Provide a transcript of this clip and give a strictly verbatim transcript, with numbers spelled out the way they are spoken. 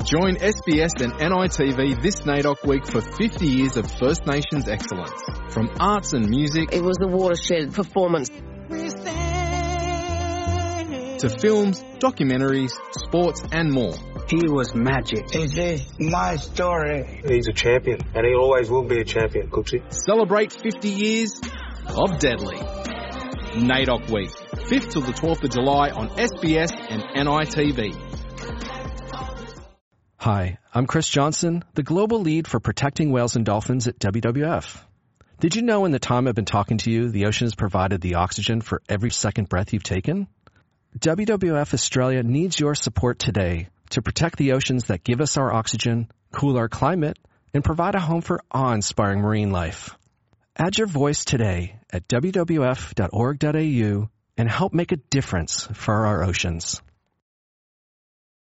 Join S B S and N I T V this NAIDOC week for fifty years of First Nations excellence. From arts and music... It was the watershed performance. ...to films, documentaries, sports and more. He was magic. It is my story. He's a champion, and he always will be a champion, Cooksy. Celebrate fifty years of Deadly. NAIDOC week, fifth till the twelfth of July on S B S and N I T V. Hi, I'm Chris Johnson, the global lead for protecting whales and dolphins at W W F. Did you know in the time I've been talking to you, the ocean has provided the oxygen for every second breath you've taken? W W F Australia needs your support today to protect the oceans that give us our oxygen, cool our climate, and provide a home for awe-inspiring marine life. Add your voice today at w w f dot org dot a u and help make a difference for our oceans.